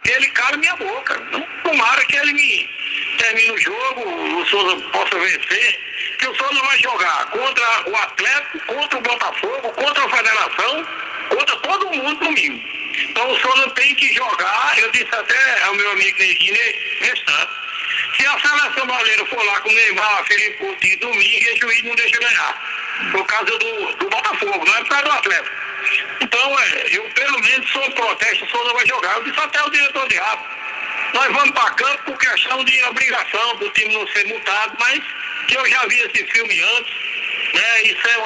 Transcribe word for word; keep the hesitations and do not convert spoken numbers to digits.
ele cala minha boca. Não, tomara que ele me termine o jogo, o Souza possa vencer, que o Souza não vai jogar contra o Atlético, contra o Botafogo, contra a Federação, contra todo mundo domingo. Então o Souza tem que jogar, eu disse até ao meu amigo Neguinho, restante, se a seleção brasileira for lá com o Neymar, Felipe Coutinho, domingo, e o juiz não deixa ganhar, por causa do, do Botafogo, não é por causa do Atlético. Então, é, eu pelo menos sou um protesto, o Souza vai jogar. Eu disse até o diretor de árbitro, nós vamos para campo por questão de obrigação do time não ser multado, mas que eu já vi esse filme antes, né? Isso é